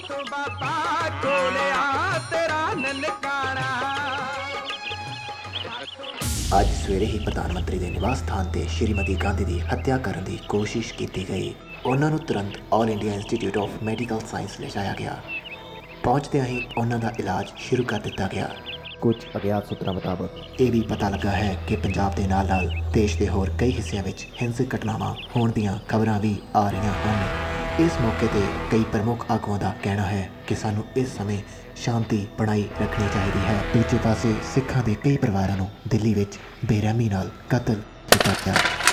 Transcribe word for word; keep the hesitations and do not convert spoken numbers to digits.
बाबा कोलिया तेरा ननकाना। ਅੱਜ ਸਵੇਰੇ ਹੀ ਪ੍ਰਧਾਨ ਮੰਤਰੀ ਦੇ ਨਿਵਾਸ ਸਥਾਨ ਤੇ ਸ਼੍ਰੀਮਤੀ ਗਾਂਧੀ ਦੀ ਹੱਤਿਆ ਕਰਨ ਦੀ ਕੋਸ਼ਿਸ਼ ਕੀਤੀ ਗਈ। ਉਹਨਾਂ ਨੂੰ ਤੁਰੰਤ all India institute of medical science ਲਿਜਾਇਆ ਗਿਆ। ਪਹੁੰਚਦਿਆਂ ਹੀ ਉਹਨਾਂ ਦਾ ਇਲਾਜ ਸ਼ੁਰੂ ਕਰ ਦਿੱਤਾ ਗਿਆ। ਕੁਝ ਅਗਿਆਤ ਸੂਤਰਾਂ ਮੁਤਾਬਕ ਇਹ ਵੀ ਪਤਾ ਲੱਗਾ ਹੈ ਕਿ ਪੰਜਾਬ ਦੇ ਨਾਲ ਨਾਲ ਦੇਸ਼ ਦੇ ਹੋਰ ਕਈ ਹਿੱਸਿਆਂ ਵਿੱਚ ਹਿੰਸਕ ਘਟਨਾਵਾਂ ਹੋਣ ਦੀਆਂ ਖਬਰਾਂ ਵੀ ਆ ਰਹੀਆਂ ਹਨ। ਇਸ ਮੌਕੇ ਤੇ ਕਈ ਪ੍ਰਮੁੱਖ ਆਗੂਆਂ ਦਾ ਕਹਿਣਾ ਹੈ ਕਿ ਸਾਨੂੰ ਇਸ ਸਮੇਂ ਸ਼ਾਂਤੀ ਬਣਾਈ ਰੱਖਣੀ ਚਾਹੀਦੀ ਹੈ। ਦੂਜੇ ਪਾਸੇ ਸਿੱਖਾਂ ਦੇ ਕਈ ਪਰਿਵਾਰਾਂ ਨੂੰ ਦਿੱਲੀ ਵਿੱਚ ਬੇਰਹਿਮੀ ਨਾਲ ਕਤਲ ਕੀਤਾ ਗਿਆ।